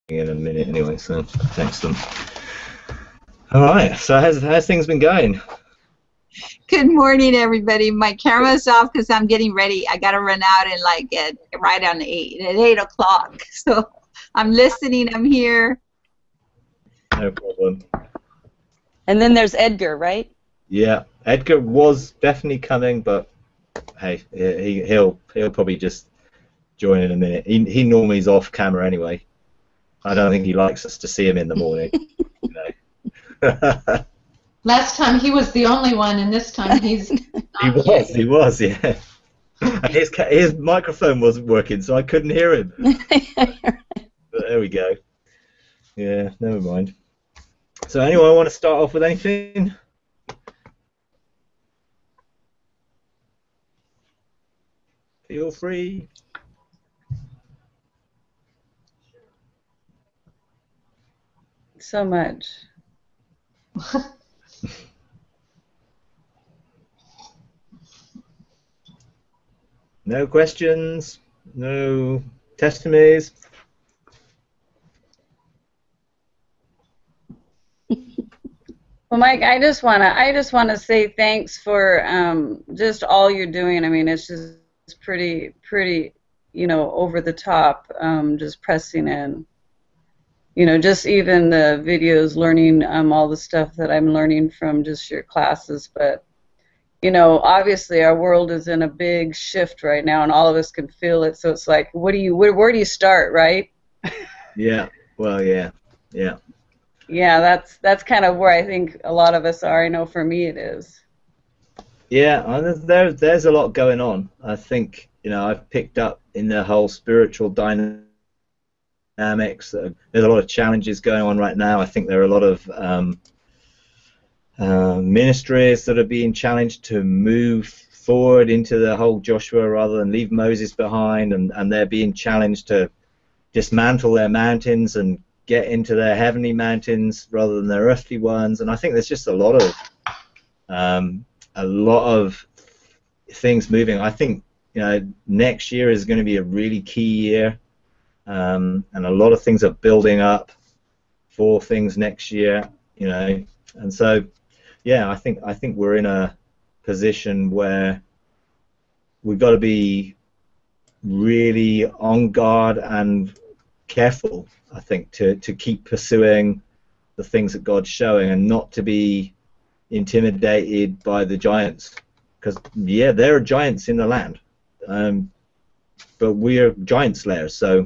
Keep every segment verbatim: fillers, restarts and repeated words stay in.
in a minute anyway, so thanks them. All right, so how's, how's things been going? Good morning, everybody. My camera's off because I'm getting ready. I got to run out and like at right on eight at eight o'clock. So I'm listening. I'm here. No problem. And then there's Edgar, right? Yeah, Edgar was definitely coming, but hey, he, he'll he'll probably just join in a minute. He he normally is off camera anyway. I don't think he likes us to see him in the morning. You know. Last time he was the only one, and this time he's. He was. Here. He was. Yeah. And his his microphone wasn't working, so I couldn't hear him. But there we go. Yeah. Never mind. So, anyone want to start off with anything? Feel free. So much. No questions, no testimonies. Well, Mike, I just wanna, I just wanna say thanks for um, just all you're doing. I mean, it's just pretty, pretty, you know, over the top. Um, just pressing in. You know, just even the videos, learning um, all the stuff that I'm learning from just your classes, but. You know, obviously our world is in a big shift right now, and all of us can feel it. So it's like, what do you, where, where do you start, right? Yeah. Well, yeah, yeah. Yeah, that's that's kind of where I think a lot of us are. I know for me it is. Yeah, there's there's a lot going on. I think you know I've picked up in the whole spiritual dynamics. There's a lot of challenges going on right now. I think there are a lot of um, Uh, ministries that are being challenged to move forward into the whole Joshua rather than leave Moses behind, and, and they're being challenged to dismantle their mountains and get into their heavenly mountains rather than their earthly ones. And I think there's just a lot of um, a lot of things moving. I think you know next year is going to be a really key year, um, and a lot of things are building up for things next year. You know, and so. Yeah, I think I think we're in a position where we've got to be really on guard and careful. I think to to keep pursuing the things that God's showing, and not to be intimidated by the giants, because yeah, there are giants in the land, um, but we are giant slayers. So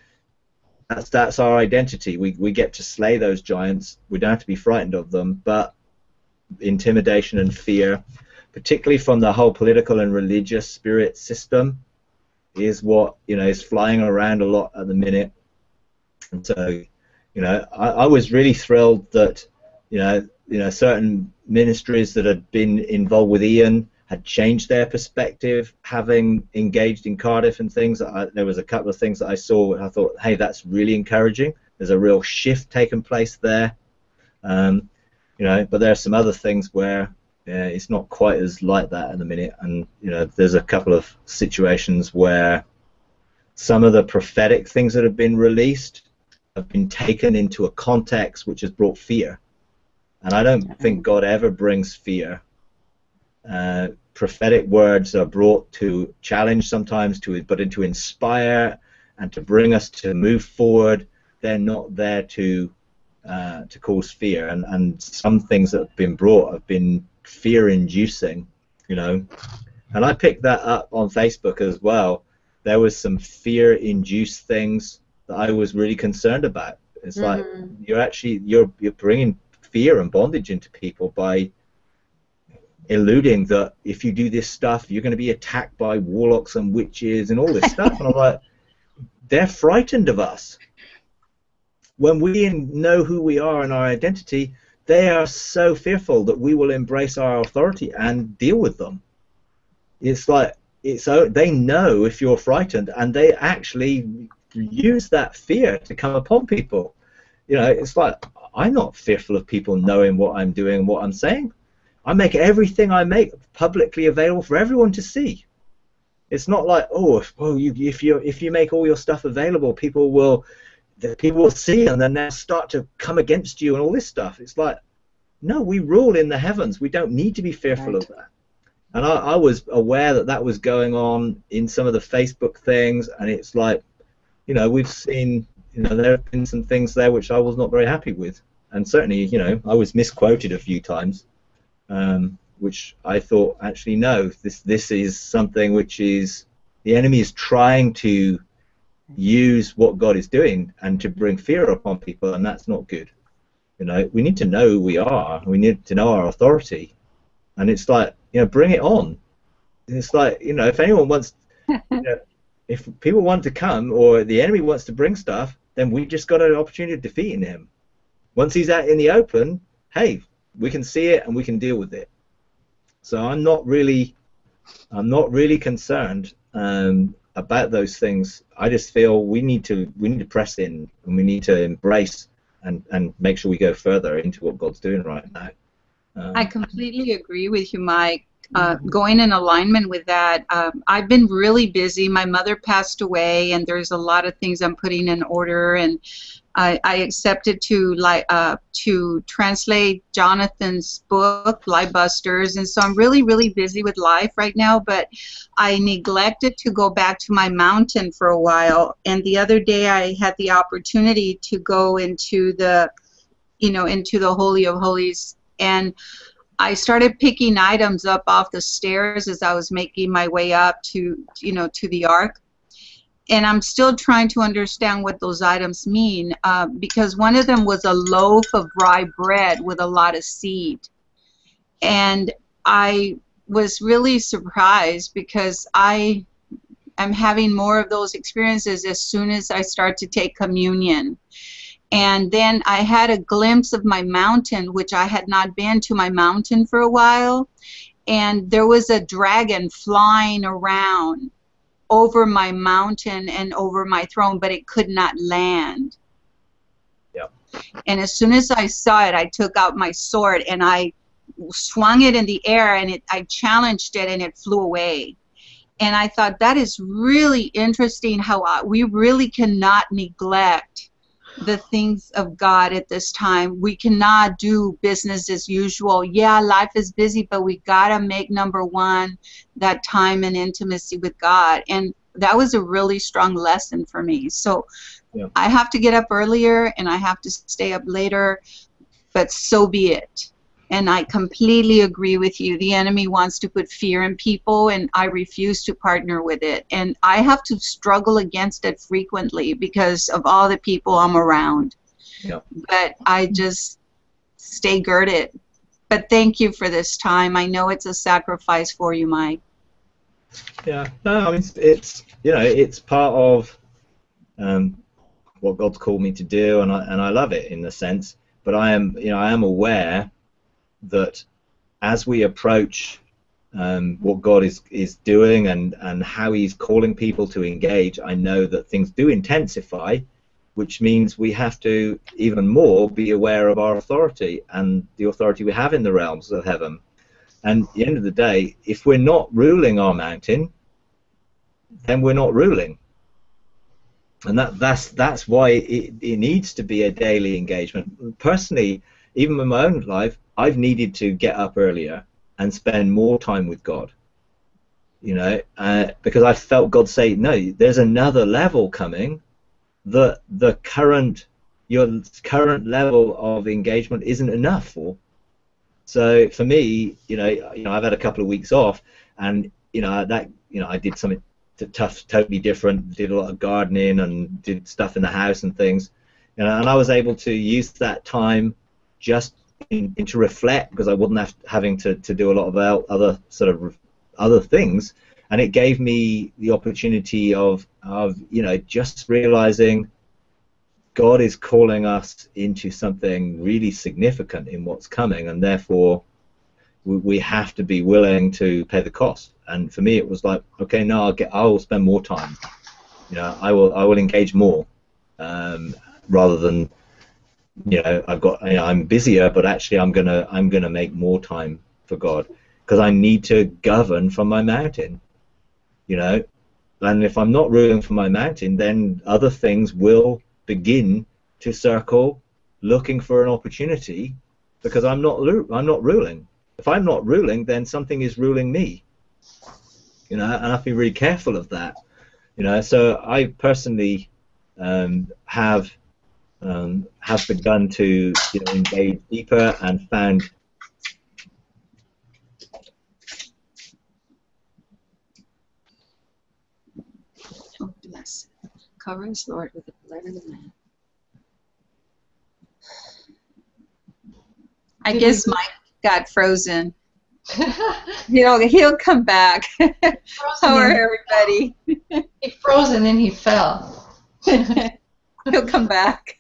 that's that's our identity. We we get to slay those giants. We don't have to be frightened of them, but intimidation and fear, particularly from the whole political and religious spirit system, is what you know is flying around a lot at the minute. And so, you know, I, I was really thrilled that you know, you know, certain ministries that had been involved with Ian had changed their perspective, having engaged in Cardiff and things. I, there was a couple of things that I saw, and I thought, hey, that's really encouraging. There's a real shift taking place there. Um, You know, but there are some other things where uh, it's not quite as like that at the minute, and you know, there's a couple of situations where some of the prophetic things that have been released have been taken into a context which has brought fear, and I don't think God ever brings fear. Uh, prophetic words are brought to challenge sometimes, to but to inspire and to bring us to move forward. They're not there to Uh, to cause fear, and and some things that have been brought have been fear-inducing, you know. And I picked that up on Facebook as well. There was some fear-induced things that I was really concerned about. It's mm-hmm. like you're actually you're you're bringing fear and bondage into people by eluding that if you do this stuff, you're going to be attacked by warlocks and witches and all this stuff. And I'm like, they're frightened of us. When we know who we are and our identity, they are so fearful that we will embrace our authority and deal with them. It's like it's they know if you're frightened, and they actually use that fear to come upon people. You know, it's like I'm not fearful of people knowing what I'm doing and what I'm saying. I make everything I make publicly available for everyone to see. It's not like, oh, if, well, you, if you if you make all your stuff available, people will the people will see and then they'll start to come against you and all this stuff. It's like, no, we rule in the heavens. We don't need to be fearful Right. of that. And I, I was aware that that was going on in some of the Facebook things, and it's like, you know, we've seen, you know, there have been some things there which I was not very happy with. And certainly, you know, I was misquoted a few times, um, which I thought, actually, no, this this is something which is, the enemy is trying to use what God is doing and to bring fear upon people, and that's not good. You know, we need to know who we are. We need to know our authority. And it's like, you know, bring it on. It's like, you know, if anyone wants, you know, if people want to come or the enemy wants to bring stuff, then we just got an opportunity of defeating him. Once he's out in the open, hey, we can see it and we can deal with it. So I'm not really, I'm not really concerned um, about those things. I just feel we need to, we need to press in and we need to embrace and and make sure we go further into what God's doing right now. Um, I completely agree with you, Mike. Uh, going in alignment with that, um, I've been really busy. My mother passed away, and there's a lot of things I'm putting in order. And I, I accepted to like uh, to translate Jonathan's book, Lie Busters, and so I'm really, really busy with life right now. But I neglected to go back to my mountain for a while. And the other day, I had the opportunity to go into the, you know, into the Holy of Holies. And I started picking items up off the stairs as I was making my way up to, you know, to the ark. And I'm still trying to understand what those items mean, uh, because one of them was a loaf of rye bread with a lot of seed. And I was really surprised because I am having more of those experiences as soon as I start to take communion. And then I had a glimpse of my mountain, which I had not been to my mountain for a while. And there was a dragon flying around over my mountain and over my throne, but it could not land. Yep. And as soon as I saw it, I took out my sword and I swung it in the air, and it, I challenged it, and it flew away. And I thought, that is really interesting how I, we really cannot neglect the things of God at this time. We cannot do business as usual. Yeah, life is busy, but we gotta make number one that time and intimacy with God. And that was a really strong lesson for me. So yeah. I have to get up earlier and I have to stay up later, but so be it. And I completely agree with you. The enemy wants to put fear in people, and I refuse to partner with it. And I have to struggle against it frequently because of all the people I'm around. Yeah. But I just stay girded. But thank you for this time. I know it's a sacrifice for you, Mike. Yeah, no, I mean, it's, it's you know, it's part of um, what God's called me to do, and I and I love it in the sense. But I am, you know, I am aware that as we approach um, what God is is doing and and how He's calling people to engage, I know that things do intensify, which means we have to even more be aware of our authority and the authority we have in the realms of heaven. And at the end of the day, if we're not ruling our mountain, then we're not ruling. And that that's that's why it, it needs to be a daily engagement. Personally, even in my own life, I've needed to get up earlier and spend more time with God, you know, uh, because I felt God say, no, there's another level coming that the current, your current level of engagement isn't enough for. So for me, you know, you know, I've had a couple of weeks off, and you know that, you know, I did something tough, totally different, did a lot of gardening and did stuff in the house and things, you know, and I was able to use that time just in, in to reflect, because I wasn't have, having to, to do a lot of other sort of other things, and it gave me the opportunity of of you know just realizing God is calling us into something really significant in what's coming, and therefore we, we have to be willing to pay the cost. And for me, it was like, okay, no, I'll get, I will spend more time. You know, I will, I will engage more, um, rather than, you know, I've got, you know, I'm busier, but actually, I'm gonna, I'm gonna make more time for God, because I need to govern from my mountain. You know, and if I'm not ruling from my mountain, then other things will begin to circle looking for an opportunity, because I'm not I'm not ruling. If I'm not ruling, then something is ruling me. You know, and I have to be really careful of that. You know, so I personally um, have um, have begun to you know engage deeper and found. Oh, bless. Cover us, Lord, with the blood of the Lamb. I guess Mike got frozen. He'll he'll come back. How are everybody? He froze and then he fell. He'll come back.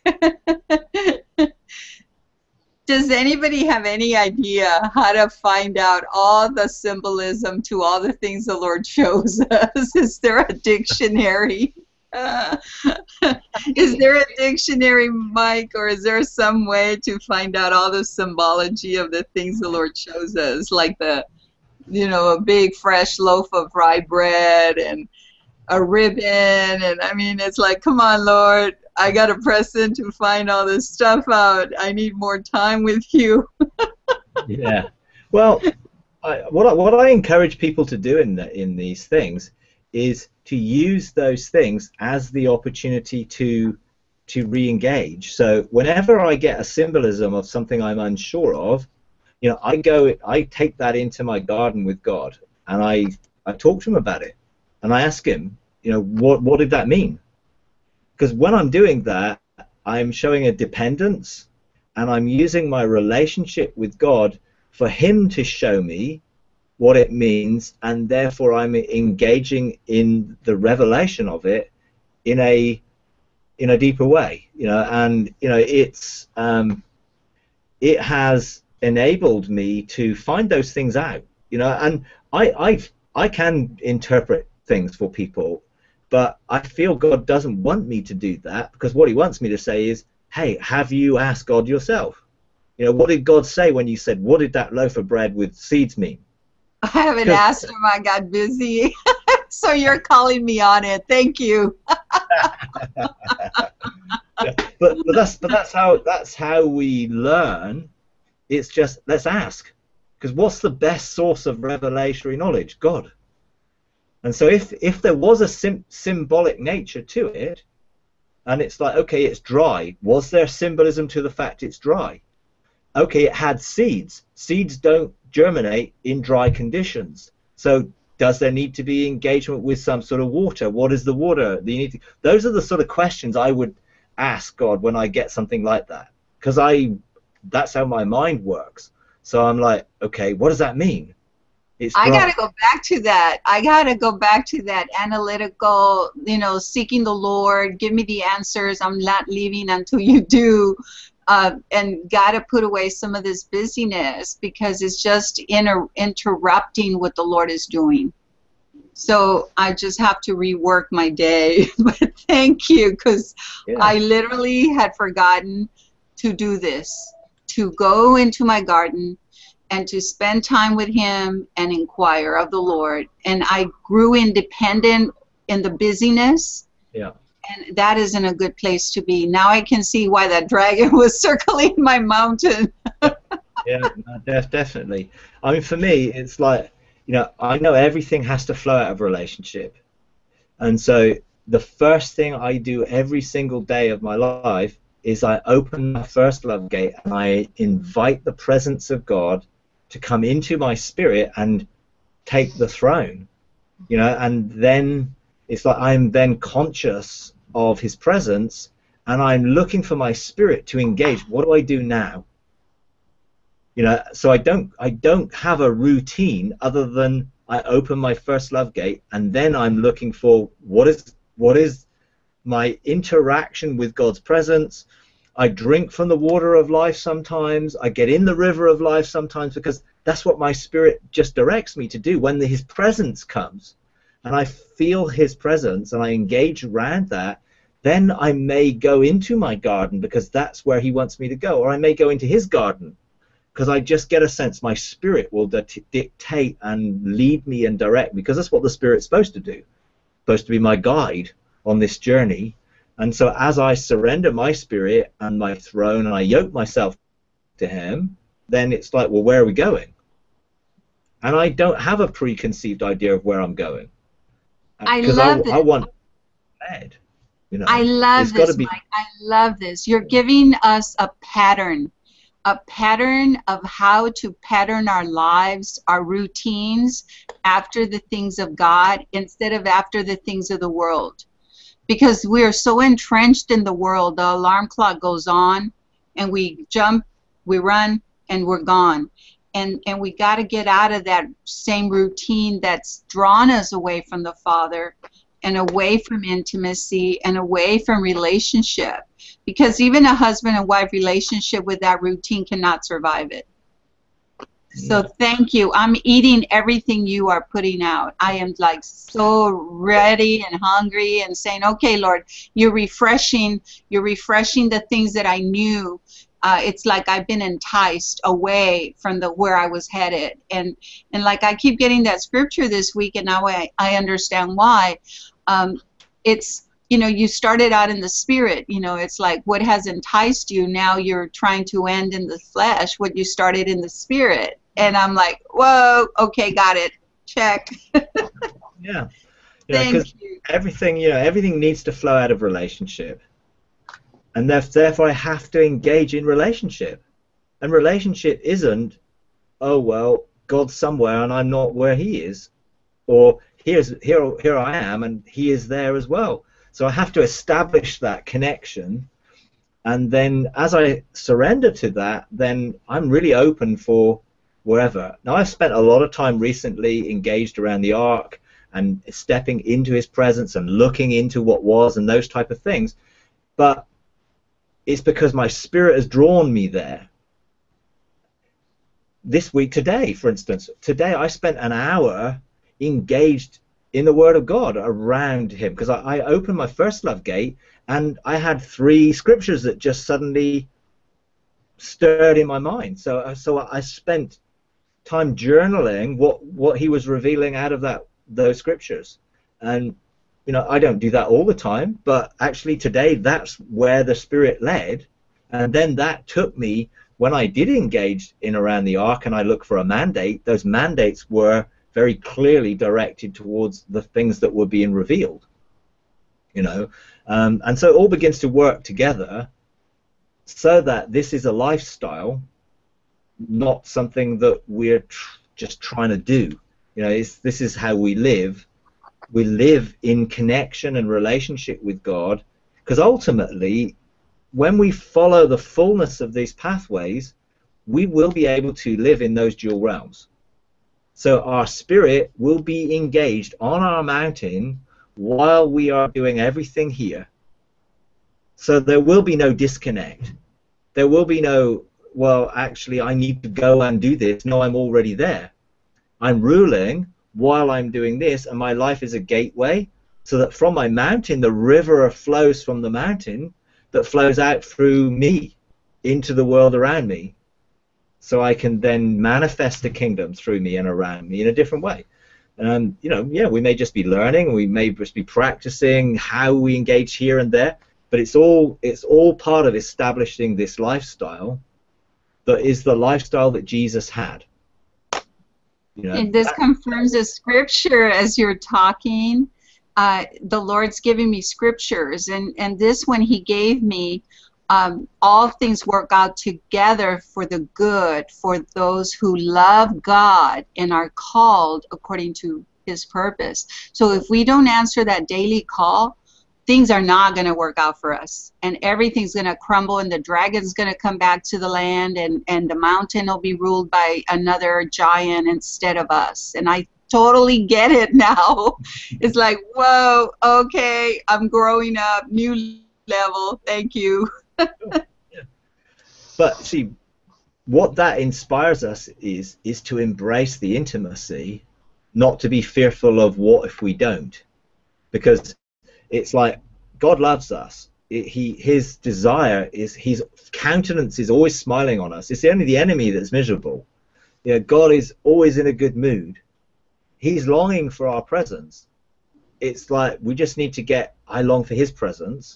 Does anybody have any idea how to find out all the symbolism to all the things the Lord shows us? Is there a dictionary? Uh, is there a dictionary, Mike, or is there some way to find out all the symbology of the things the Lord shows us, like the, you know, a big fresh loaf of rye bread and a ribbon, and I mean, it's like, come on, Lord, I got to press in to find all this stuff out. I need more time with you. Yeah. Well, I, what I, what I encourage people to do in the, in these things is to use those things as the opportunity to to re-engage. So whenever I get a symbolism of something I'm unsure of, you know, I go, I take that into my garden with God, and I I talk to him about it, and I ask him, you know, what what did that mean? Because when I'm doing that, I'm showing a dependence, and I'm using my relationship with God for him to show me what it means, and therefore I'm engaging in the revelation of it in a in a deeper way, you know, and you know it's um, it has enabled me to find those things out, you know, and I I I can interpret things for people, but I feel God doesn't want me to do that, because what he wants me to say is, hey, have you asked God yourself? You know, what did God say when you said, what did that loaf of bread with seeds mean? I haven't asked him. I got busy. So you're calling me on it. Thank you. but but that's but that's how that's how we learn. It's just, let's ask, because what's the best source of revelatory knowledge? God. And so if if there was a sim symbolic nature to it, and it's like, okay, it's dry. Was there symbolism to the fact it's dry? Okay, it had seeds. Seeds don't germinate in dry conditions. So does there need to be engagement with some sort of water? What is the water? Do you need to, those are the sort of questions I would ask God when I get something like that, because I that's how my mind works. So I'm like, okay, what does that mean? It's I dry. got to go back to that. I got to go back to that analytical, you know, seeking the Lord. Give me the answers. I'm not leaving until you do. Uh, and got to put away some of this busyness, because it's just inter interrupting what the Lord is doing. So I just have to rework my day. But thank you, because Yeah. I literally had forgotten to do this, to go into my garden and to spend time with him and inquire of the Lord. And I grew independent in the busyness. Yeah. And that isn't a good place to be. Now I can see why that dragon was circling my mountain. Yeah, no, def definitely. I mean, for me, it's like, you know, I know everything has to flow out of a relationship. And so the first thing I do every single day of my life is I open my first love gate and I invite the presence of God to come into my spirit and take the throne, you know, and then it's like I'm then conscious of his presence, and I'm looking for my spirit to engage. What do I do now? You know, so I don't I don't have a routine other than I open my first love gate, and then I'm looking for what is what is my interaction with God's presence. I drink from the water of life sometimes. I get in the river of life sometimes, because that's what my spirit just directs me to do when the, his presence comes. And I feel his presence and I engage around that, then I may go into my garden because that's where he wants me to go, or I may go into his garden because I just get a sense my spirit will dictate and lead me and direct me, because that's what the spirit's supposed to do. It's supposed to be my guide on this journey, And so as I surrender my spirit and my throne and I yoke myself to him, then it's like, well, where are we going? And I don't have a preconceived idea of where I'm going. I Because love I, this. I want led. You know, I love it's got to this, be. Mike. I love this. You're giving us a pattern, a pattern of how to pattern our lives, our routines after the things of God instead of after the things of the world. Because we are so entrenched in the world, the alarm clock goes on, and we jump, we run, and we're gone. And, and we got to get out of that same routine that's drawn us away from the Father and away from intimacy and away from relationship. Because even a husband and wife relationship with that routine cannot survive it. So thank you. I'm eating everything you are putting out. I am like so ready and hungry and saying, okay, Lord, you're refreshing, you're refreshing the things that I knew. Uh, it's like I've been enticed away from the where I was headed. And and like I keep getting that scripture this week, and now I, I understand why. Um, it's, you know, you started out in the spirit. You know, it's like what has enticed you, now you're trying to end in the flesh what you started in the spirit. And I'm like, whoa, okay, got it. Check. Yeah. You know, Thank 'cause you. everything, you know, everything needs to flow out of relationship. And therefore I have to engage in relationship. And relationship isn't, oh, well, God's somewhere and I'm not where he is. Or here's here here I am and he is there as well. So I have to establish that connection. And then as I surrender to that, then I'm really open for wherever. Now, I've spent a lot of time recently engaged around the ark and stepping into his presence and looking into what was and those type of things. But it's because my spirit has drawn me there. This week, today, for instance, today I spent an hour engaged in the Word of God around him, because I, I opened my first love gate and I had three scriptures that just suddenly stirred in my mind. So, so I spent time journaling what what he was revealing out of that those scriptures. And you know, I don't do that all the time, but actually today that's where the Spirit led. And then that took me, when I did engage in around the ark and I looked for a mandate, those mandates were very clearly directed towards the things that were being revealed, you know. Um, and so it all begins to work together so that this is a lifestyle, not something that we're tr just trying to do. You know, it's, this is how we live. We live in connection and relationship with God, because ultimately, when we follow the fullness of these pathways, we will be able to live in those dual realms. So our spirit will be engaged on our mountain while we are doing everything here. So there will be no disconnect. There will be no, well, actually, I need to go and do this. No, I'm already there. I'm ruling while I'm doing this, and my life is a gateway, so that from my mountain, the river flows from the mountain that flows out through me into the world around me, so I can then manifest the kingdom through me and around me in a different way. And, you know, yeah, we may just be learning, we may just be practicing how we engage here and there, but it's all, it's all part of establishing this lifestyle that is the lifestyle that Jesus had. You know, and this that, confirms the scripture as you're talking. Uh, the Lord's giving me scriptures, and, and this one he gave me, um, all things work out together for the good for those who love God and are called according to his purpose. So if we don't answer that daily call, things are not going to work out for us, and everything's going to crumble, and the dragon's going to come back to the land, and, and the mountain will be ruled by another giant instead of us. And I totally get it now. It's like, whoa, okay, I'm growing up, new level, thank you. yeah. But see, what that inspires us is, is to embrace the intimacy, not to be fearful of what if we don't. Because it's like God loves us. It, he, his desire is, his countenance is always smiling on us. It's only the enemy that's miserable. You know, God is always in a good mood. He's longing for our presence. It's like we just need to get, I long for his presence.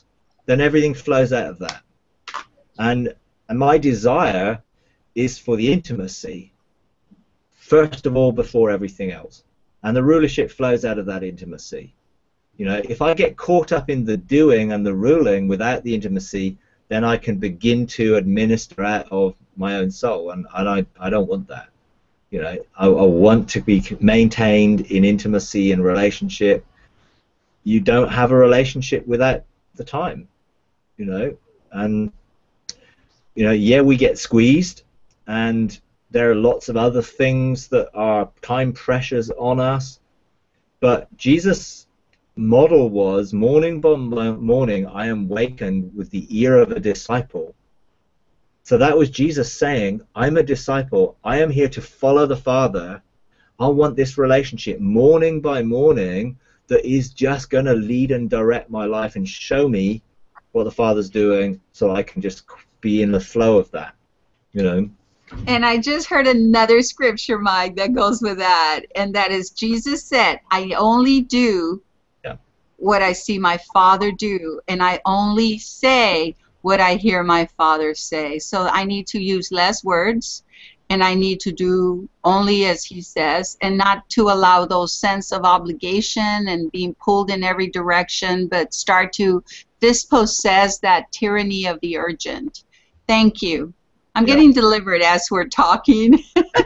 then everything flows out of that. And, and my desire is for the intimacy, first of all, before everything else. And the rulership flows out of that intimacy. You know, if I get caught up in the doing and the ruling without the intimacy, then I can begin to administer out of my own soul, and, and I, I don't want that. You know, I, I want to be maintained in intimacy and relationship. You don't have a relationship without the time, you know, and, you know, yeah, we get squeezed, and there are lots of other things that are time pressures on us, but Jesus' model was morning by morning I am wakened with the ear of a disciple. So that was Jesus saying, I'm a disciple, I am here to follow the Father, I want this relationship morning by morning that is just going to lead and direct my life and show me what the Father's doing, so I can just be in the flow of that, you know. And I just heard another scripture, Mike, that goes with that, and that is Jesus said, I only do yeah. what I see my Father do, and I only say what I hear my Father say. So I need to use less words, and I need to do only as he says, and not to allow those sense of obligation and being pulled in every direction, but start to dispossess that tyranny of the urgent. Thank you. I'm yeah. getting delivered as we're talking.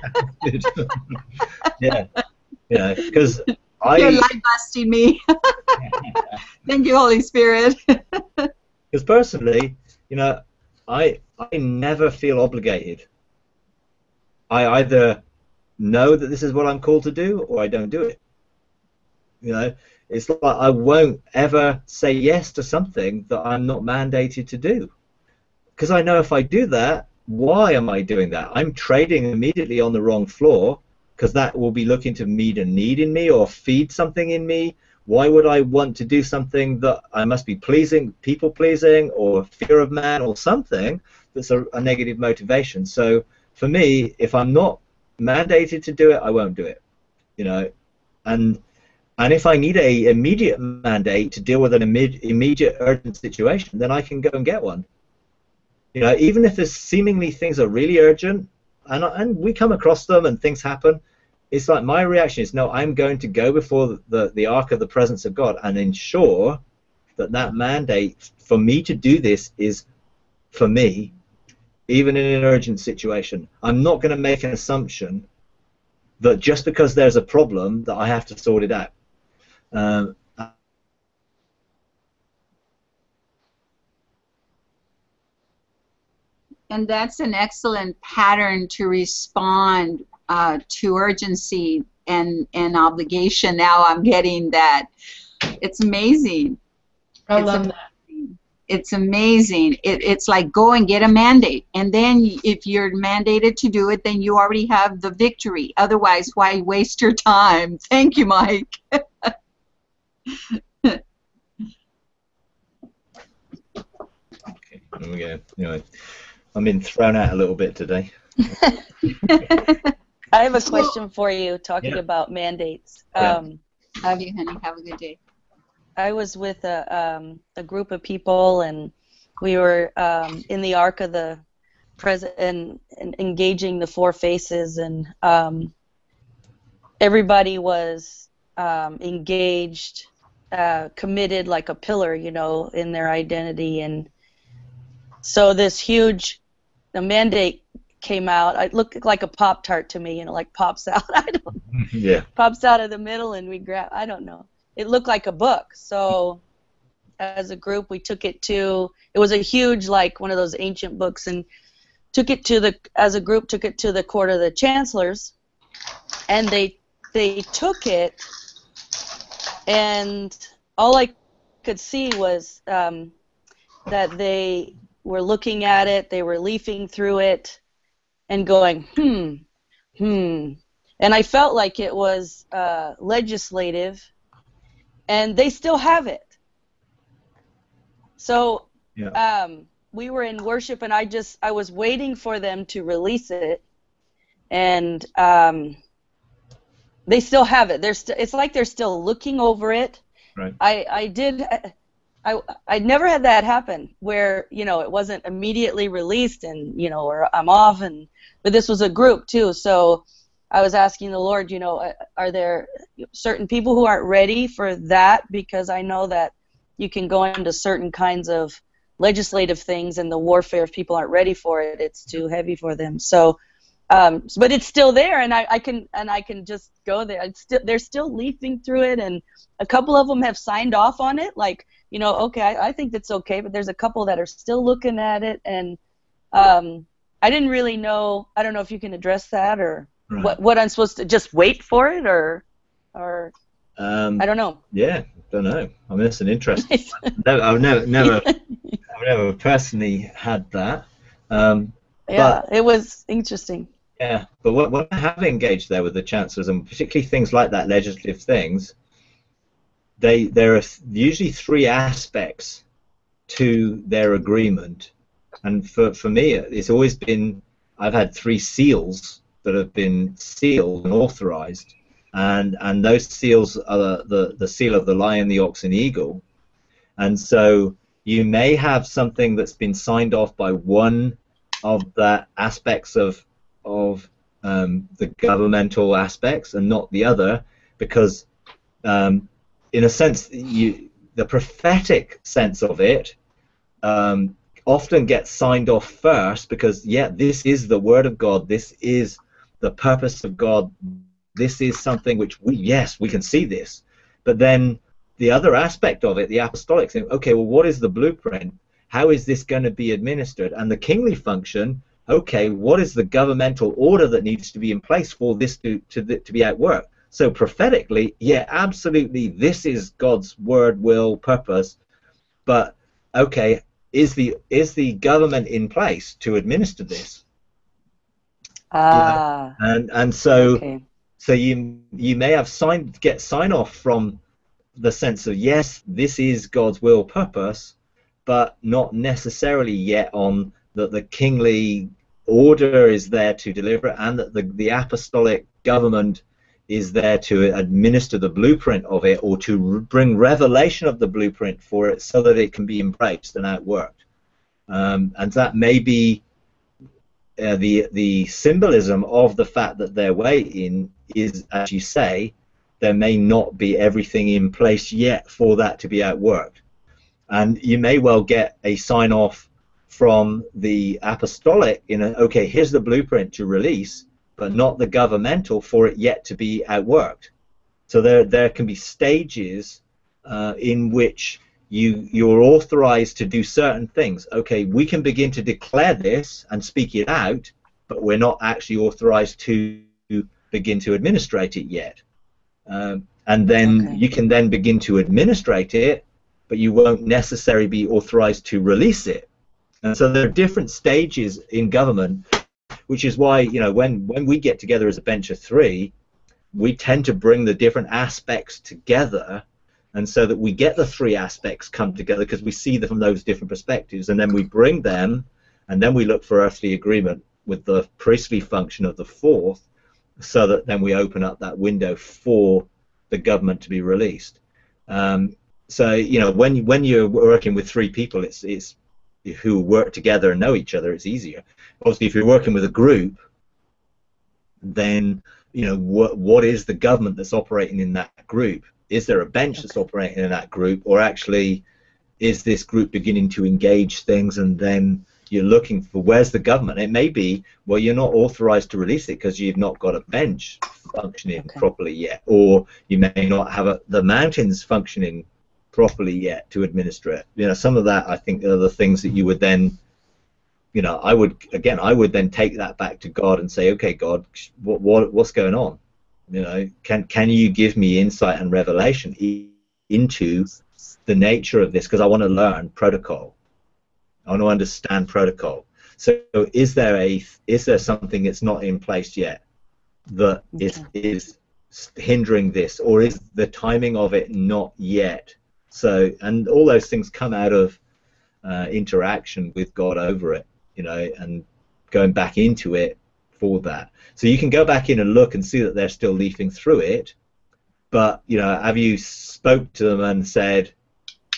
yeah, yeah, because I... You're light busting me. Thank you, Holy Spirit. Because personally, you know, I I never feel obligated. I either know that this is what I'm called to do, or I don't do it. You know, it's like I won't ever say yes to something that I'm not mandated to do. Because I know if I do that, why am I doing that? I'm trading immediately on the wrong floor, because that will be looking to meet a need in me or feed something in me. Why would I want to do something that I must be pleasing, people pleasing, or fear of man, or something that's a, a negative motivation? So for me, if I'm not mandated to do it, I won't do it. You know, and and if I need a immediate mandate to deal with an imme immediate urgent situation, then I can go and get one. You know, even if there's seemingly things are really urgent, and and we come across them and things happen. It's like my reaction is, no, I'm going to go before the, the, the ark of the presence of God and ensure that that mandate for me to do this is for me, even in an urgent situation. I'm not going to make an assumption that just because there's a problem that I have to sort it out. Um, and that's an excellent pattern to respond Uh, to urgency and, and obligation. Now I'm getting that. It's amazing. I it's love amazing. that. It's amazing. It, it's like go and get a mandate. And then if you're mandated to do it, then you already have the victory. Otherwise, why waste your time? Thank you, Mike. okay, there we go. Anyway, I'm being thrown out a little bit today. I have a question for you, talking yeah. about mandates. Yeah. Um, Love you, honey. Have a good day. I was with a, um, a group of people, and we were um, in the Ark of the Present and, and engaging the four faces, and um, everybody was um, engaged, uh, committed like a pillar, you know, in their identity. And so this huge the mandate came out. It looked like a Pop-Tart to me, you know, like pops out. I don't yeah. Pops out of the middle, and we grab, I don't know. It looked like a book. So as a group, we took it to, it was a huge, like one of those ancient books, and took it to the, as a group, took it to the court of the chancellors, and they, they took it, and all I could see was um, that they were looking at it, they were leafing through it, and going, hmm, hmm. And I felt like it was uh, legislative, and they still have it. So yeah. um, we were in worship, and I just, I was waiting for them to release it, and um, they still have it. They're st it's like they're still looking over it. Right. I, I did, I I never had that happen where, you know, it wasn't immediately released and, you know, or I'm off, and but this was a group too. So I was asking the Lord, you know, are there certain people who aren't ready for that? Because I know that you can go into certain kinds of legislative things, and the warfare, if people aren't ready for it, it's too heavy for them. So, um, but it's still there, and I, I can and I can just go there. It's still, they're still leafing through it, and a couple of them have signed off on it. Like, you know, okay, I, I think that's okay, but there's a couple that are still looking at it, and um, I didn't really know. I don't know if you can address that, or right. what what I'm supposed to just wait for it, or or um, I don't know. Yeah. Don't know. I mean, it's an interesting one. No, I've never, never, I've never personally had that. Um, yeah, but, it was interesting. Yeah, but when, when I have engaged there with the chancellors, and particularly things like that, legislative things, they there are usually three aspects to their agreement, and for for me, it's always been I've had three seals that have been sealed and authorized. And and those seals are the, the, the seal of the lion, the ox, and the eagle. And so you may have something that's been signed off by one of the aspects of of um, the governmental aspects and not the other, because um, in a sense, you the prophetic sense of it um, often gets signed off first, because yeah, this is the word of God, this is the purpose of God. This is something which we, yes, we can see this. But then the other aspect of it, the apostolic thing, okay, well, what is the blueprint? How is this going to be administered? And the kingly function, okay, what is the governmental order that needs to be in place for this to, to, to be at work? So prophetically, yeah, absolutely, this is God's word, will, purpose. But, okay, is the, is the government in place to administer this? Ah. Yeah. And, and so... Okay. So you you may have signed get sign off from the sense of yes, this is God's will, purpose, but not necessarily yet on that the kingly order is there to deliver it, and that the the apostolic government is there to administer the blueprint of it, or to bring revelation of the blueprint for it, so that it can be embraced and outworked. Um, and that may be uh, the the symbolism of the fact that they're waiting. Is, as you say, there may not be everything in place yet for that to be outworked. And you may well get a sign-off from the apostolic in a, okay, here's the blueprint to release, but not the governmental for it yet to be outworked. So there, there can be stages uh, in which you, you're authorized to do certain things. Okay, we can begin to declare this and speak it out, but we're not actually authorized to begin to administrate it yet. Um, and then okay. you can then begin to administrate it, but you won't necessarily be authorized to release it. And so there are different stages in government, which is why, you know, when, when we get together as a bench of three, we tend to bring the different aspects together, and so that we get the three aspects come together because we see them from those different perspectives, and then we bring them, and then we look for earthly agreement with the priestly function of the fourth, so that then we open up that window for the government to be released. Um, so you know, when when you're working with three people, it's it's who work together and know each other, it's easier. Obviously, if you're working with a group, then you know what what is the government that's operating in that group? Is there a bench okay. that's operating in that group, or actually is this group beginning to engage things, and then you're looking for where's the government? It may be, well, you're not authorized to release it because you've not got a bench functioning okay. properly yet, or you may not have a, the mountains functioning properly yet to administer it. You know, some of that I think are the things that you would then, you know, I would again, I would then take that back to God and say, okay, God, what, what what's going on? You know, can can you give me insight and revelation into the nature of this? Because I want to learn protocol. I want to understand protocol. So is there a is there something that's not in place yet that okay. is is hindering this, or is the timing of it not yet? So, and all those things come out of uh, interaction with God over it, you know, and going back into it for that. So you can go back in and look and see that they're still leafing through it, but you know, have you spoke to them and said,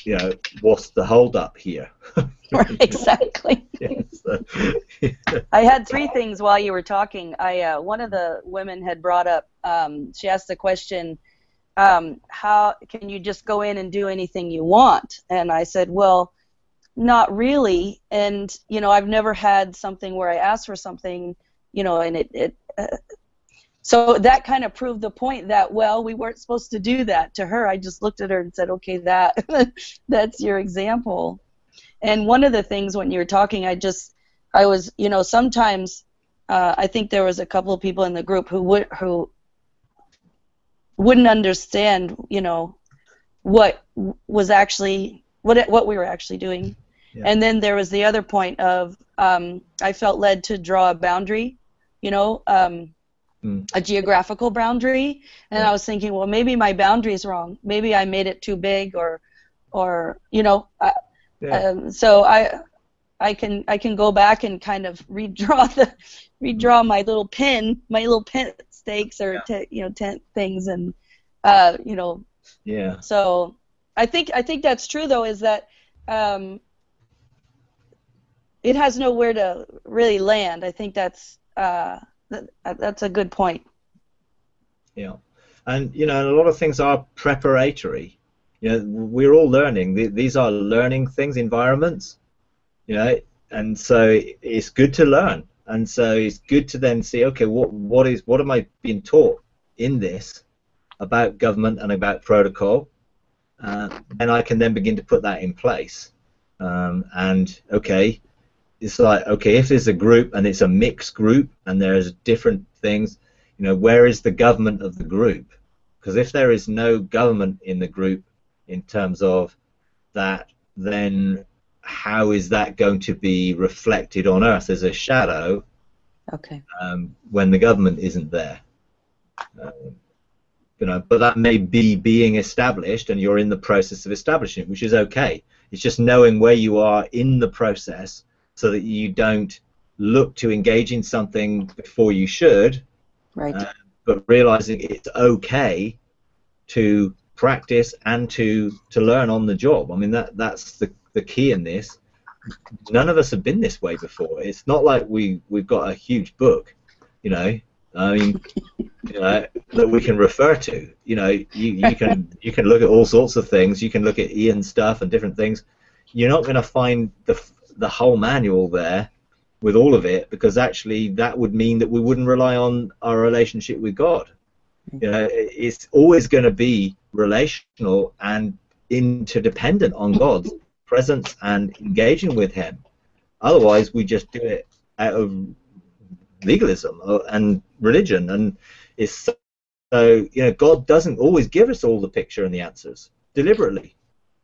you know, what's the hold up here? Exactly. Yeah, so, I had three things while you were talking. I uh, one of the women had brought up. Um, she asked the question, um, "How can you just go in and do anything you want?" And I said, "Well, not really." And you know, I've never had something where I asked for something, you know, and it. it uh, so that kind of proved the point that, well, we weren't supposed to do that to her. I just looked at her and said, "Okay, that that's your example." And one of the things when you were talking, I just, I was, you know, sometimes uh, I think there was a couple of people in the group who would, who wouldn't understand, you know, what was actually, what what we were actually doing. Yeah. And then there was the other point of, um, I felt led to draw a boundary, you know, um, mm. a geographical boundary. And yeah. I was thinking, well, maybe my boundary is wrong. Maybe I made it too big, or, or you know. I, Yeah. Um, so I, I can I can go back and kind of redraw the, redraw my little pin, my little pin stakes or yeah. t you know tent things, and uh, you know. Yeah. So I think I think that's true though, is that um, it has nowhere to really land. I think that's uh, that, that's a good point. Yeah, and you know, a lot of things are preparatory. You know, we're all learning. These are learning things, environments, you know, and so it's good to learn. And so it's good to then see, okay, what what is what am I being taught in this about government and about protocol, uh, and I can then begin to put that in place. Um, and okay, it's like, okay, if there's a group and it's a mixed group and there's different things, you know, where is the government of the group? Because if there is no government in the group, in terms of that, then how is that going to be reflected on Earth as a shadow? Okay. Um, when the government isn't there, um, you know, but that may be being established, and you're in the process of establishing it, which is okay. It's just knowing where you are in the process, so that you don't look to engage in something before you should, right? Uh, but realizing it's okay to practice and to to learn on the job. I mean, that that's the the key in this. None of us have been this way before. It's not like we we've got a huge book, you know. I mean, you know, that we can refer to. You know, you you can you can look at all sorts of things. You can look at Ian's stuff and different things. You're not going to find the the whole manual there with all of it, because actually that would mean that we wouldn't rely on our relationship with God. You know, it's always going to be relational and interdependent on God's presence and engaging with Him. Otherwise, we just do it out of legalism and religion, and it's so, so you know, God doesn't always give us all the picture and the answers deliberately,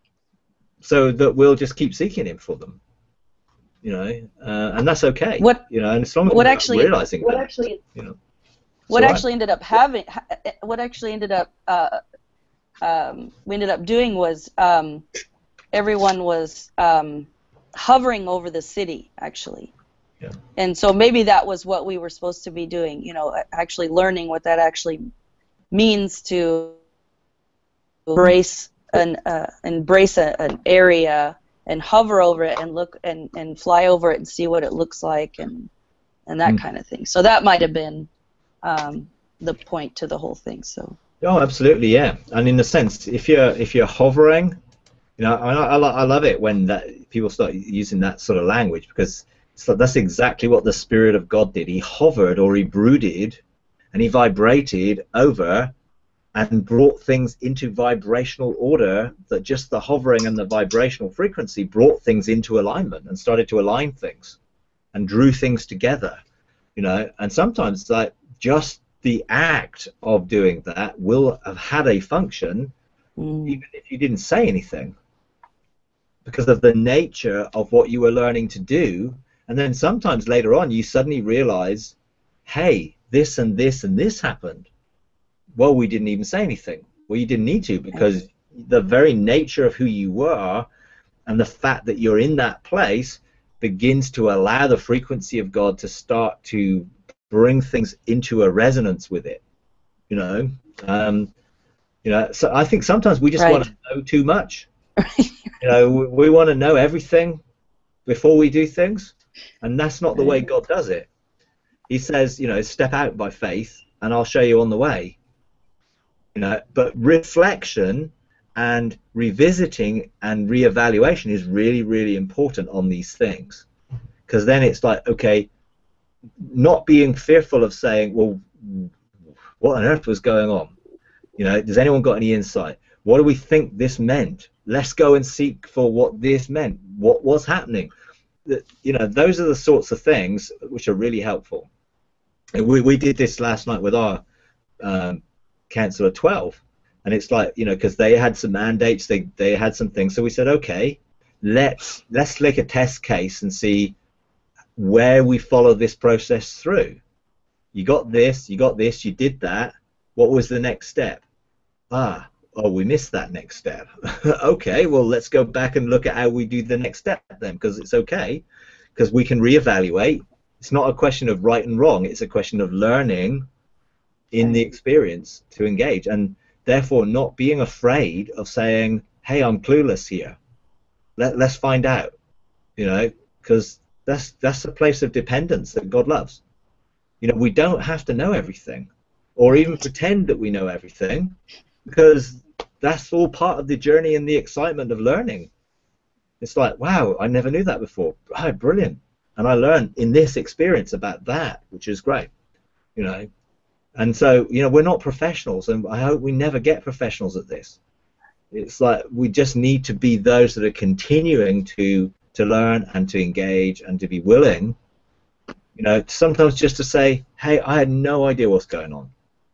so that we'll just keep seeking Him for them. You know, uh, and that's okay. What you know, and as long as what we're actually realizing what that, actually you know. What right. actually ended up having, what actually ended up, uh, um, we ended up doing was um, everyone was um, hovering over the city, actually. Yeah. And so maybe that was what we were supposed to be doing, you know, actually learning what that actually means to embrace an uh, embrace a, an area and hover over it and look and, and fly over it and see what it looks like, and and that mm. kind of thing. So that might have been Um, the point to the whole thing. So. Oh, absolutely, yeah. And in a sense, if you're if you're hovering, you know, I I, I love it when that people start using that sort of language, because so that's exactly what the Spirit of God did. He hovered, or he brooded, and he vibrated over, and brought things into vibrational order. That just the hovering and the vibrational frequency brought things into alignment and started to align things, and drew things together. You know, and sometimes like just the act of doing that will have had a function, mm. even if you didn't say anything, because of the nature of what you were learning to do. And then sometimes later on you suddenly realize, hey, this and this and this happened. Well, we didn't even say anything. Well, you didn't need to, because the very nature of who you were and the fact that you're in that place begins to allow the frequency of God to start to bring things into a resonance with it, you know. Um, you know, so I think sometimes we just right. want to know too much. You know, we, we want to know everything before we do things, and that's not the way God does it. He says, you know, step out by faith, and I'll show you on the way. You know, but reflection and revisiting and reevaluation is really, really important on these things, because then it's like, okay, not being fearful of saying, well, what on earth was going on? You know, does anyone got any insight? What do we think this meant? Let's go and seek for what this meant. What was happening? You know, those are the sorts of things which are really helpful. And we, we did this last night with our um, Council of twelve, and it's like, you know, because they had some mandates, they, they had some things, so we said, okay, let's, let's make a test case and see where we follow this process through. You got this, you got this, you did that. What was the next step? Ah, oh, we missed that next step. Okay, well, let's go back and look at how we do the next step then, because it's okay, because we can reevaluate. It's not a question of right and wrong. It's a question of learning in the experience to engage, and therefore not being afraid of saying, hey, I'm clueless here. Let, let's find out, you know, because that's, that's a place of dependence that God loves. You know, we don't have to know everything or even pretend that we know everything, because that's all part of the journey and the excitement of learning. It's like, wow, I never knew that before. Oh, brilliant. And I learned in this experience about that, which is great, you know. And so, you know, we're not professionals, and I hope we never get professionals at this. It's like we just need to be those that are continuing to, to learn and to engage and to be willing, you know, sometimes just to say, hey, I had no idea what's going on.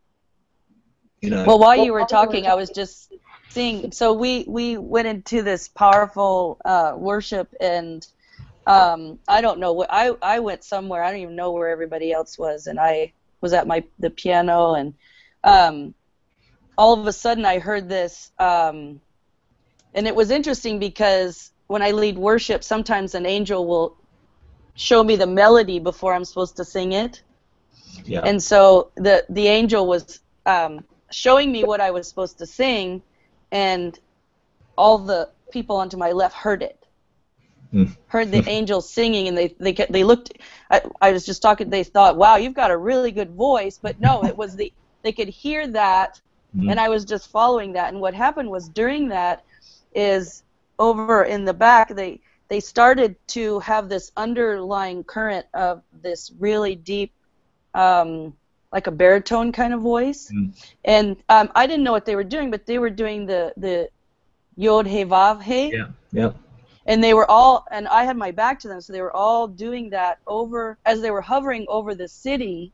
You know. Well, while you were talking, I was just seeing, so we, we went into this powerful uh, worship, and um, I don't know, I, I went somewhere, I don't even know where everybody else was, and I was at my the piano, and um, all of a sudden I heard this, um, and it was interesting because when I lead worship, sometimes an angel will show me the melody before I'm supposed to sing it. Yeah. And so the the angel was um, showing me what I was supposed to sing, and all the people onto my left heard it. Heard the angels singing, and they they they looked. I, I was just talking. They thought, "Wow, you've got a really good voice," but no, it was the they could hear that, mm-hmm. and I was just following that. And what happened was during that, is over in the back, they they started to have this underlying current of this really deep, um, like a baritone kind of voice, mm-hmm. and um, I didn't know what they were doing, but they were doing the the Yod He Vav He. Yeah. Yeah. And they were all, and I had my back to them, so they were all doing that over, as they were hovering over the city.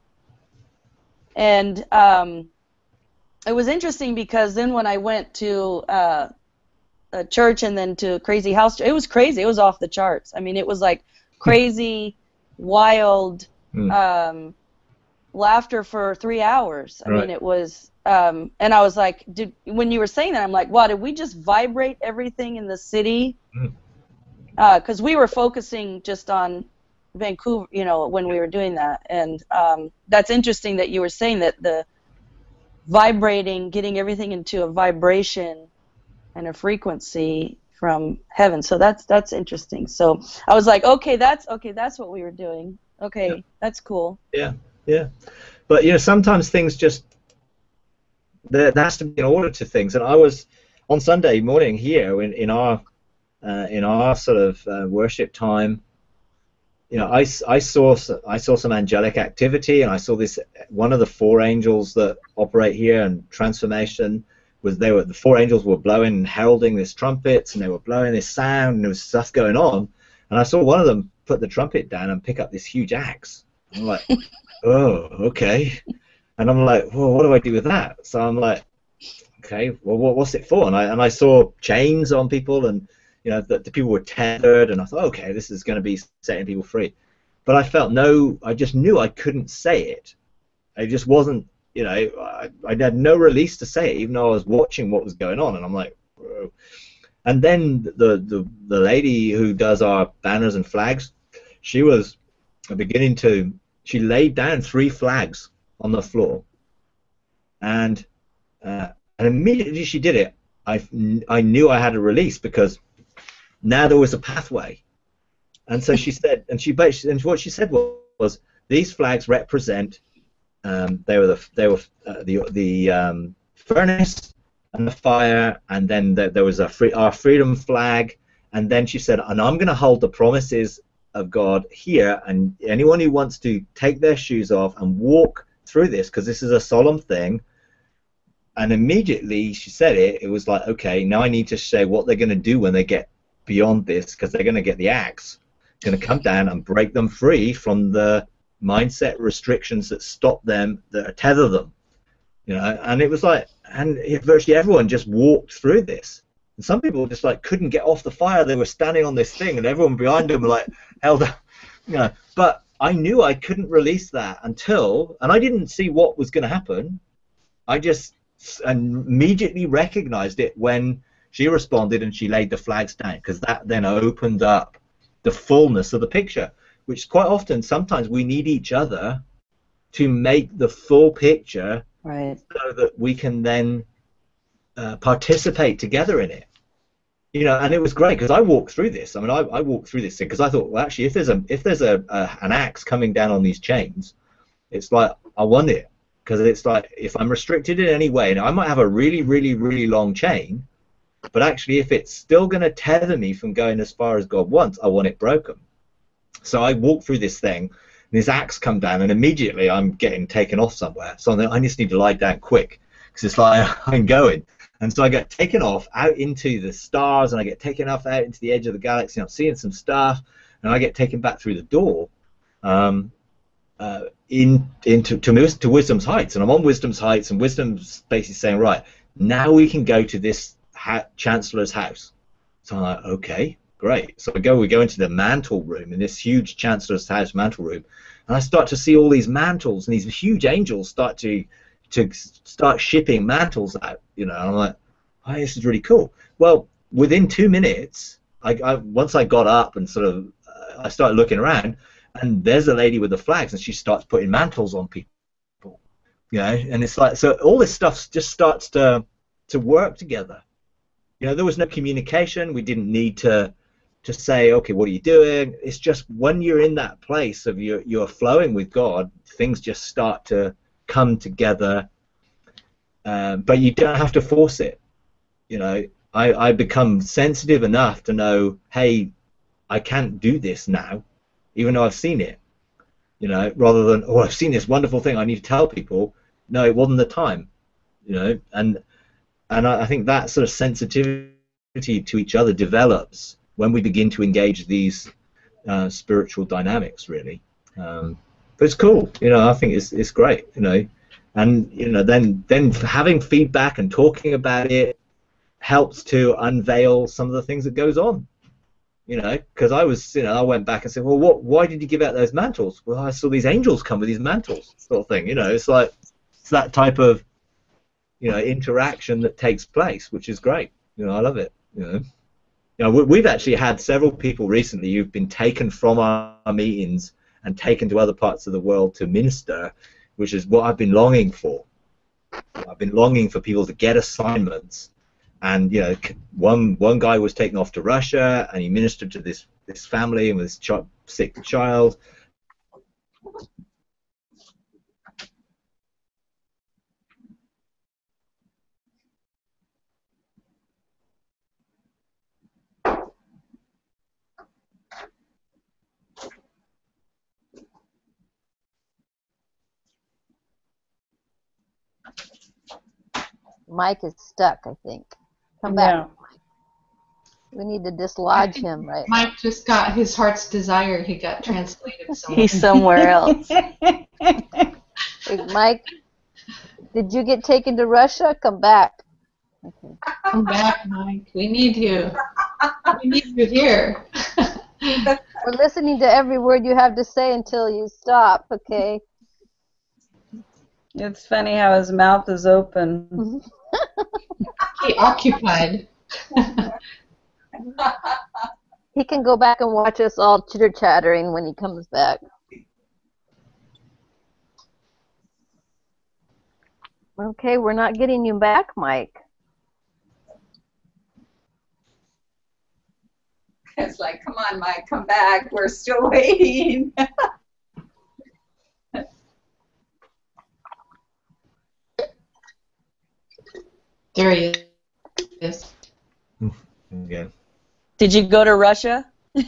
And um, it was interesting because then when I went to uh, a church and then to Crazy House, it was crazy. It was off the charts. I mean, it was like crazy, wild mm. um, laughter for three hours. I right. mean, it was, um, and I was like, did, when you were saying that, I'm like, wow, did we just vibrate everything in the city? Mm. Because uh, we were focusing just on Vancouver, you know, when we were doing that. And um, that's interesting that you were saying that the vibrating, getting everything into a vibration and a frequency from heaven. So that's that's interesting. So I was like, okay, that's okay, that's what we were doing. Okay, yeah. That's cool. Yeah, yeah. But, you know, sometimes things just, there, there has to be an order to things. And I was, on Sunday morning here in, in our Uh, in our sort of uh, worship time, you know, I, I saw I saw some angelic activity, and I saw this one of the four angels that operate here, and transformation was they were the four angels were blowing and heralding this trumpets, and they were blowing this sound, and there was stuff going on, and I saw one of them put the trumpet down and pick up this huge axe. I'm like, oh, okay, and I'm like, well, what do I do with that? So I'm like, okay, well, what, what's it for? And I and I saw chains on people, and you know, the, the people were tethered, and I thought, okay, this is going to be setting people free. But I felt no, I just knew I couldn't say it. I just wasn't, you know, I, I had no release to say it, even though I was watching what was going on, and I'm like, whoa. And then the, the, the lady who does our banners and flags, she was beginning to, she laid down three flags on the floor, and, uh, and immediately she did it, I, I knew I had a release, because now there was a pathway. And so she said, and she basically, and what she said was, was these flags represent, um, they were the they were uh, the the um, furnace and the fire, and then the, there was a free, our freedom flag, and then she said, and I'm going to hold the promises of God here, and anyone who wants to take their shoes off and walk through this, because this is a solemn thing. And immediately she said it, it was like, okay, now I need to say what they're going to do when they get beyond this, because they're going to get the axe, going to come down and break them free from the mindset restrictions that stop them, that tether them, you know. And it was like, and virtually everyone just walked through this. And some people just like couldn't get off the fire. They were standing on this thing, and everyone behind them were like held up, you know. But I knew I couldn't release that until, and I didn't see what was going to happen. I just immediately recognized it when she responded and she laid the flags down, because that then opened up the fullness of the picture, which quite often, sometimes we need each other to make the full picture, right, so that we can then uh, participate together in it. You know, and it was great because I walked through this. I mean, I, I walked through this thing because I thought, well, actually, if there's a if there's a, a an axe coming down on these chains, it's like I want it, because it's like if I'm restricted in any way, and I might have a really, really, really long chain, but actually, if it's still going to tether me from going as far as God wants, I want it broken. So I walk through this thing, and this axe come down, and immediately I'm getting taken off somewhere. So I just need to lie down quick, because it's like I'm going. And so I get taken off out into the stars, and I get taken off out into the edge of the galaxy. I'm seeing some stuff, and I get taken back through the door um, uh, in into to, to Wisdom's Heights. And I'm on Wisdom's Heights, and Wisdom's basically saying, right, now we can go to this ha Chancellor's house. So I'm like, okay, great. So we go, we go into the mantle room, in this huge Chancellor's house mantle room, and I start to see all these mantles, and these huge angels start to to start shipping mantles out, you know. And I'm like, oh, this is really cool. Well, within two minutes, I, I once I got up and sort of, uh, I started looking around, and there's a lady with the flags, and she starts putting mantles on people, you know. And it's like, so all this stuff just starts to to work together. You know, there was no communication. We didn't need to to say, okay, what are you doing? It's just when you're in that place of you're, you're flowing with God, things just start to come together, um, but you don't have to force it. You know, I, I become sensitive enough to know, hey, I can't do this now, even though I've seen it. You know, rather than, oh, I've seen this wonderful thing, I need to tell people. No, it wasn't the time. You know, and and I, I think that sort of sensitivity to each other develops when we begin to engage these uh, spiritual dynamics, really. Um, But it's cool, you know. I think it's it's great, you know, and you know, then then having feedback and talking about it helps to unveil some of the things that goes on, you know. Because I was, you know, I went back and said, well, what? Why did you give out those mantles? Well, I saw these angels come with these mantles, sort of thing, you know. It's like it's that type of, you know, interaction that takes place, which is great. You know, I love it. You know, you know, we've actually had several people recently who've been taken from our meetings and taken to other parts of the world to minister, which is what I've been longing for. I've been longing for people to get assignments, and you know, one one guy was taken off to Russia, and he ministered to this this family and this ch sick child. Mike is stuck, I think. Come back. Yeah. We need to dislodge him, right? Mike just got his heart's desire. He got translated somewhere. He's somewhere else. Hey, Mike, did you get taken to Russia? Come back. Okay. Come back, Mike. We need you. We need you here. We're listening to every word you have to say until you stop, okay? It's funny how his mouth is open. He occupied. He can go back and watch us all chitter-chattering when he comes back. Okay, we're not getting you back, Mike. It's like, come on, Mike, come back. We're still waiting. There he is. Yeah. Did you go to Russia?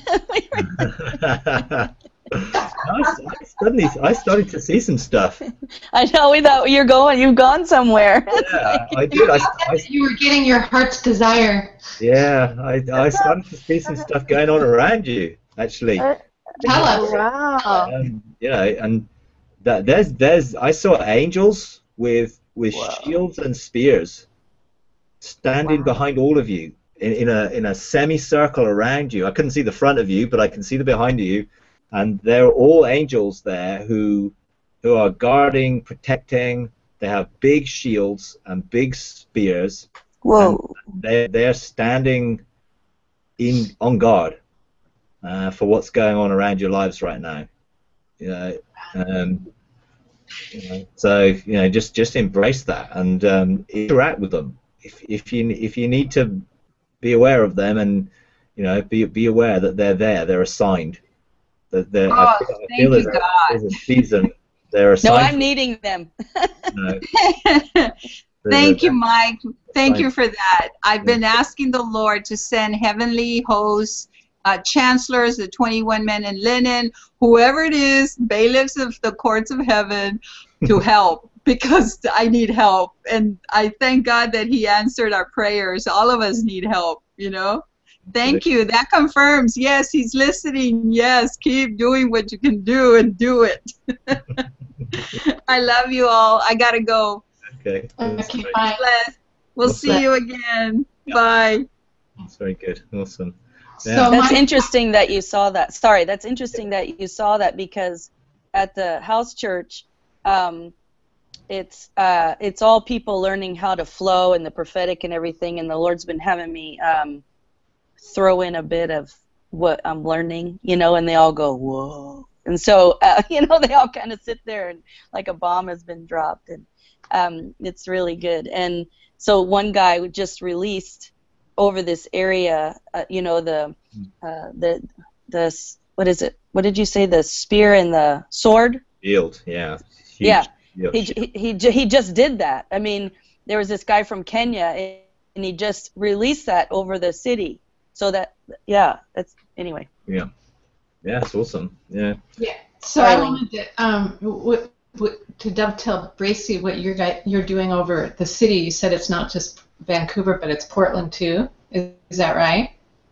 I, I suddenly I started to see some stuff. I know. We thought you're going. You've gone somewhere. Yeah, I did. I, I, You were getting your heart's desire. yeah, I, I started to see some stuff going on around you, actually. Uh, Tell us. Wow. Um, you know, and that there's there's I saw angels with with Wow. shields and spears standing Wow. behind all of you in, in a in a semicircle around you. I couldn't see the front of you, but I can see the behind of you, and they're all angels there who who are guarding, protecting. They have big shields and big spears. Whoa. They they're standing in on guard uh, for what's going on around your lives right now. You know, um, you know, so you know, just just embrace that and um, interact with them. If if you if you need to be aware of them, and you know, be be aware that they're there, they're assigned. That they're. Oh, I feel, I thank feel you, there's, a, God. there's a season. They're No, assigned. I'm needing them. You know, Thank they're- you, Mike. Thank Fine. you for that. I've been asking the Lord to send heavenly hosts, uh, chancellors, the twenty-one men in linen, whoever it is, bailiffs of the courts of heaven, to help because I need help. And I thank God that He answered our prayers. All of us need help, you know. Thank you. That confirms. Yes, He's listening. Yes, keep doing what you can do and do it. I love you all. I got to go. Okay. That's Okay, great. bye. Bless. We'll What's see that? you again. Yeah. Bye. That's very good. Awesome. So Yeah. That's my- interesting that you saw that. Sorry, that's interesting that you saw that because at the house church, um, it's uh, it's all people learning how to flow and the prophetic and everything. And the Lord's been having me um, throw in a bit of what I'm learning, you know, and they all go whoa. And so uh, you know, they all kind of sit there and like a bomb has been dropped, and um, it's really good. And so one guy just released over this area, uh, you know, the uh, the the s- what is it? What did you say? The spear and the sword? Yield. Yeah. Huge Yeah. yield. He he he ju- he just did that. I mean, there was this guy from Kenya, and he just released that over the city. So that yeah, that's anyway. Yeah. Yeah. It's awesome. Yeah. Yeah. So I Darling. wanted to um w- w- to dovetail Bracy, what you're guy, you're doing over at the city. You said it's not just Vancouver, but it's Portland too. Is, is that right?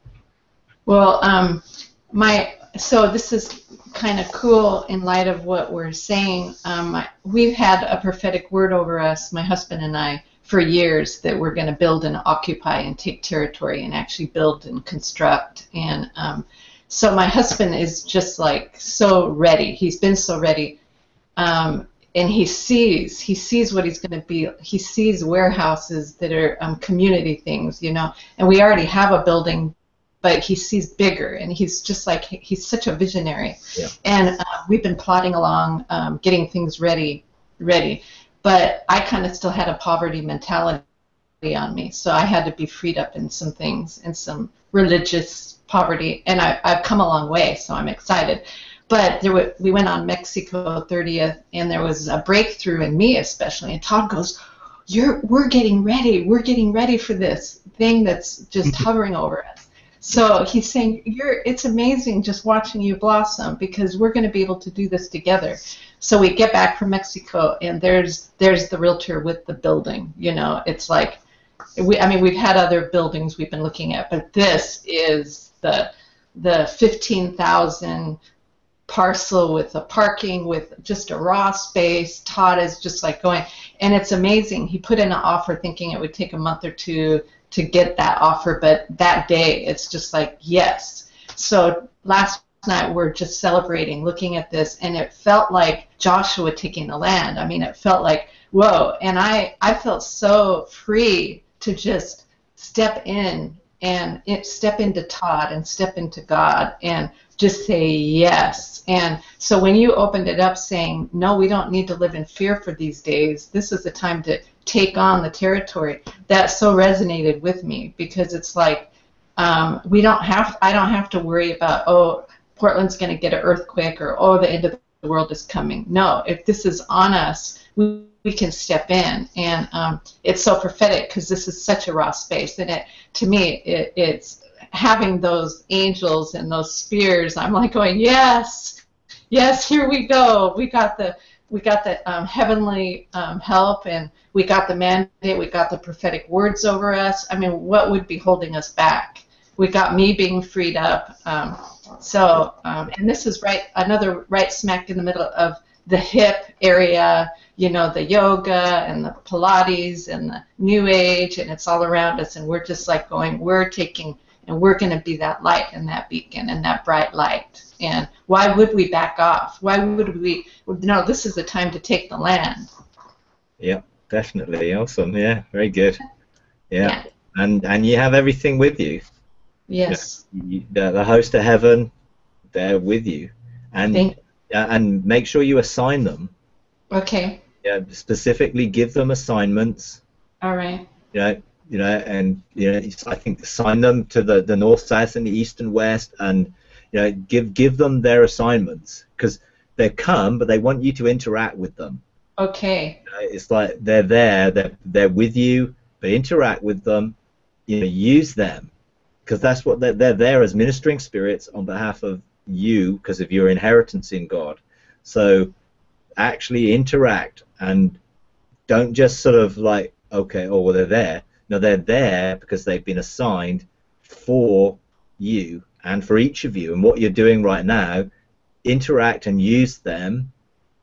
Well, um, my so this is kind of cool in light of what we're saying. Um, I, we've had a prophetic word over us, my husband and I, for years that we're going to build and occupy and take territory and actually build and construct. And um, so my husband is just like so ready. He's been so ready. Um, and he sees, he sees what he's going to be. He sees warehouses that are um, community things, you know. And we already have a building, but he sees bigger. And he's just like, he's such a visionary. Yeah. And uh, we've been plodding along, um, getting things ready, ready. But I kind of still had a poverty mentality on me. So I had to be freed up in some things, in some religious poverty. And I, I've come a long way, so I'm excited. But there were, we went on Mexico thirtieth, and there was a breakthrough in me especially. And Todd goes, "You're, we're getting ready. We're getting ready for this thing that's just hovering over us." So he's saying, "You're. It's amazing just watching you blossom because we're going to be able to do this together." So we get back from Mexico, and there's there's the realtor with the building. You know, it's like, we. I mean, we've had other buildings we've been looking at, but this is the the fifteen thousand parcel with a parking with just a raw space. Todd is just like going, and it's amazing. He put in an offer thinking it would take a month or two to get that offer, but that day it's just like yes. So last night we're just celebrating, looking at this, and it felt like Joshua taking the land. I mean, it felt like whoa, and I I felt so free to just step in and it, step into Todd and step into God and just say yes. And so when you opened it up saying, no, we don't need to live in fear for these days, this is the time to take on the territory, that so resonated with me because it's like, um, we don't have. I don't have to worry about, oh, Portland's going to get an earthquake, or oh, the end of the world is coming. No, if this is on us, we, we can step in, and um, it's so prophetic because this is such a raw space, and it to me it, it's having those angels and those spears. I'm like going, yes, yes, here we go. We got the we got the um, heavenly um, help, and we got the mandate. We got the prophetic words over us. I mean, what would be holding us back? We got me being freed up. Um, so, um, and this is right another right smack in the middle of the hip area. You know, the yoga and the Pilates and the New Age, and it's all around us. And we're just like going, we're taking. And we're going to be that light and that beacon and that bright light. And why would we back off? Why would we? No, this is the time to take the land. Yeah, definitely. Awesome. Yeah, very good. Yeah. Yeah. And and you have everything with you. Yes. You, the, the host of heaven, they're with you. And Thank uh, and make sure you assign them. Okay. Yeah, specifically give them assignments. All right. You know, you know, and you know, I think assign them to the, the north, south, and the east and west, and you know, give give them their assignments, because they come, but they want you to interact with them. Okay. You know, it's like they're there, they're they're with you, but interact with them. You know, use them, because that's what they're they're there as ministering spirits on behalf of you, because of your inheritance in God. So actually interact, and don't just sort of like, okay, oh well, they're there. No, they're there because they've been assigned for you and for each of you. And what you're doing right now, interact and use them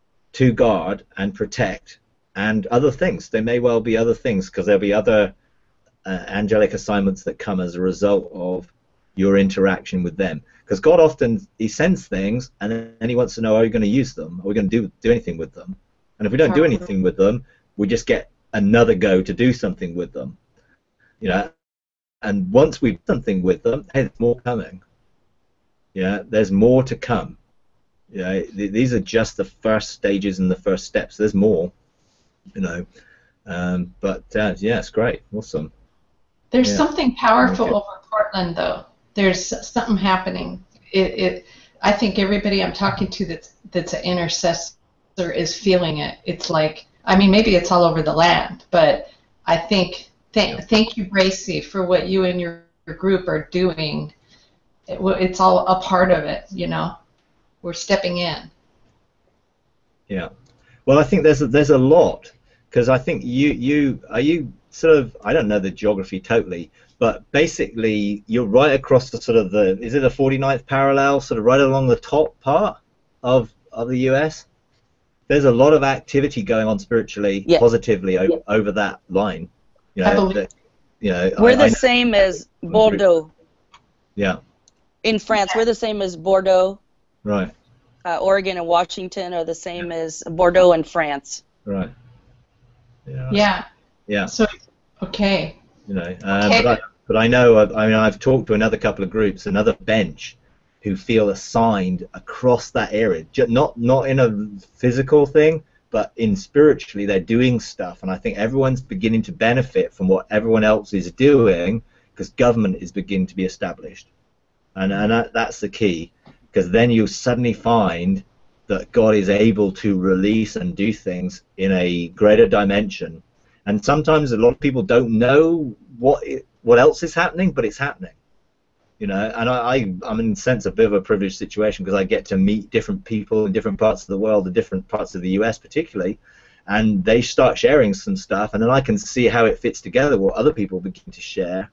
to guard and protect and other things. There may well be other things, because there'll be other uh, angelic assignments that come as a result of your interaction with them. Because God often, he sends things, and then he wants to know, are you going to use them? Are we going to do, do anything with them? And if we don't do anything with them, we just get another go to do something with them. You know, and once we've done something with them, hey, there's more coming. Yeah, there's more to come. You know, th these are just the first stages and the first steps. There's more, you know. Um, but uh, yeah, it's great, awesome. There's Yeah. something powerful Okay. over Portland, though. There's something happening. It, it, I think everybody I'm talking to that's that's an intercessor is feeling it. It's like, I mean, maybe it's all over the land, but I think. Thank, thank you, Bracy, for what you and your, your group are doing. It, it's all a part of it, you know. We're stepping in. Yeah. Well, I think there's a, there's a lot, because I think you you are you sort of, I don't know the geography totally, but basically you're right across the sort of the, is it a forty-ninth parallel, sort of right along the top part of of the U S? There's a lot of activity going on spiritually, Yeah. positively o over that line. You know, I believe- that, you know, We're I, the I know, same as Bordeaux yeah, in France. We're the same as Bordeaux. right, Uh, Oregon and Washington are the same as Bordeaux in France. right. Yeah. Yeah. Yeah. So, okay. You know, uh, Okay. but I, but I know, I mean, I've talked to another couple of groups, another bench, who feel assigned across that area, Ju- not not in a physical thing, but in spiritually, they're doing stuff, and I think everyone's beginning to benefit from what everyone else is doing, because government is beginning to be established, and and that, that's the key, because then you suddenly find that God is able to release and do things in a greater dimension. And sometimes a lot of people don't know what it, what else is happening, but it's happening, you know. And I, I I'm in a sense a bit of a privileged situation, because I get to meet different people in different parts of the world, in different parts of the U S particularly, and they start sharing some stuff, and then I can see how it fits together, what other people begin to share,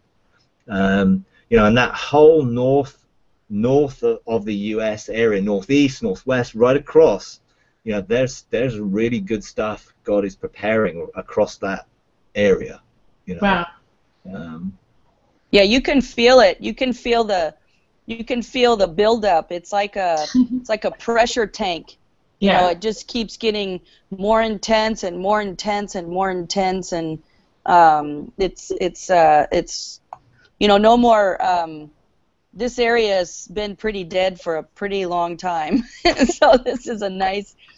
um, you know. And that whole north north of the U S area, northeast, northwest, right across, you know, there's there's really good stuff God is preparing across that area, you know. Wow. Um, Yeah, you can feel it. You can feel the, you can feel the buildup. It's like a, it's like a pressure tank. You know, Yeah. it just keeps getting more intense and more intense and more intense, and um, it's it's uh, it's, you know, no more. Um, this area has been pretty dead for a pretty long time, so this is a nice,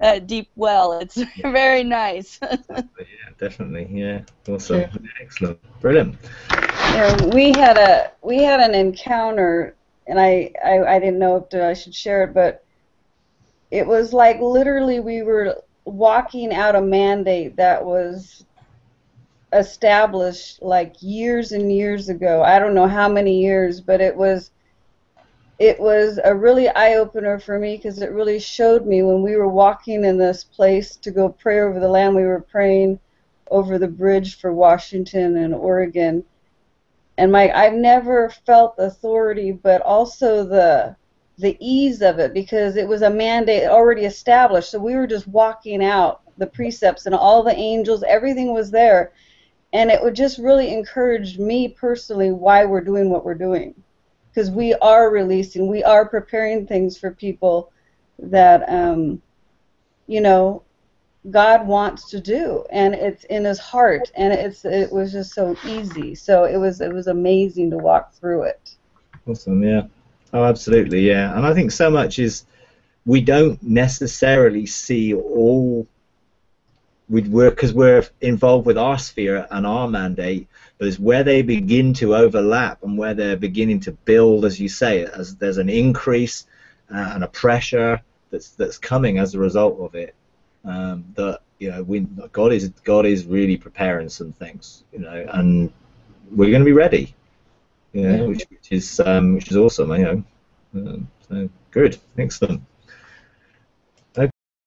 uh, deep well. It's very nice. Yeah, definitely. Yeah, awesome. Sure. Excellent, brilliant. Yeah, we had a we had an encounter, and I, I I didn't know if I should share it, but it was like literally we were walking out a mandate that was established like years and years ago. I don't know how many years, but it was it was a really eye-opener for me, because it really showed me when we were walking in this place to go pray over the land. We were praying over the bridge for Washington and Oregon, and Mike, I've never felt the authority, but also the the ease of it, because it was a mandate already established. So we were just walking out the precepts, and all the angels, everything was there. And it would just really encourage me personally why we're doing what we're doing. Because we are releasing, we are preparing things for people that, um, you know, God wants to do. And it's in his heart. And it's it was just so easy. So it was, it was amazing to walk through it. Awesome, yeah. Oh, absolutely, yeah. And I think so much is we don't necessarily see all... We work because we're involved with our sphere and our mandate, but it's where they begin to overlap and where they're beginning to build, as you say, as there's an increase uh, and a pressure that's that's coming as a result of it. Um, that you know, we God is God is really preparing some things, you know, and we're going to be ready, you know, which, which is um, which is awesome, you know. Um, so good, excellent.